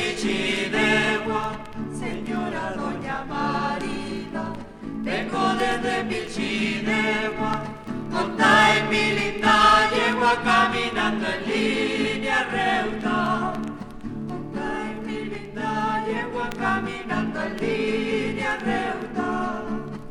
Michidegua, señora doña Marida. Vengo desde Michidegua, monta en mi linda yegua, caminando en línea recta. Monta en mi linda yegua, caminando en línea recta.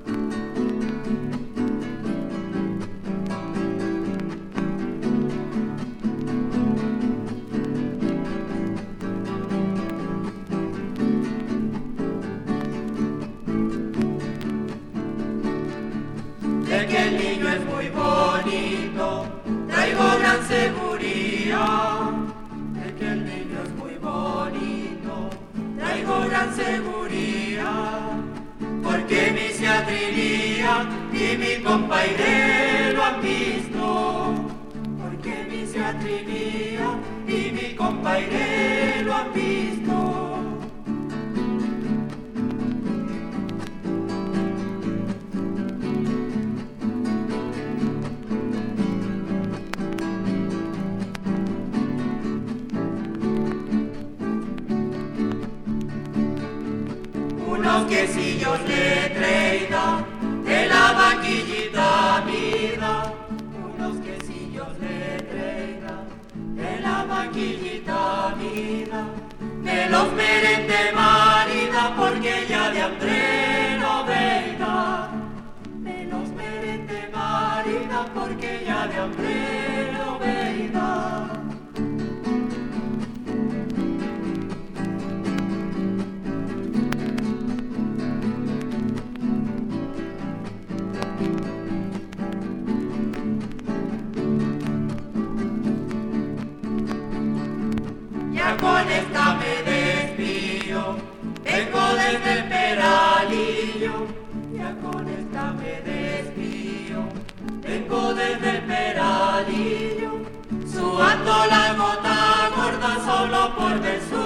De que el niño es muy bonito, traigo gran seguridad. De que el niño es muy bonito, traigo gran seguridad. Porque mi Seatrilía y mi compaire lo han visto. Porque mi Seatrilía y mi compaire lo han visto. Unos quesillos le traída de la vaquillita mida. Unos quesillos le traída de la vaquillita mida. Me los merende marida porque ya de hambre no veida. Me los merende marida porque ya de hambre no veida. Ya con esta me despido, vengo desde el Peralillo. Ya con esta me despido, vengo desde el Peralillo. Sudando la gota gorda solo por ver su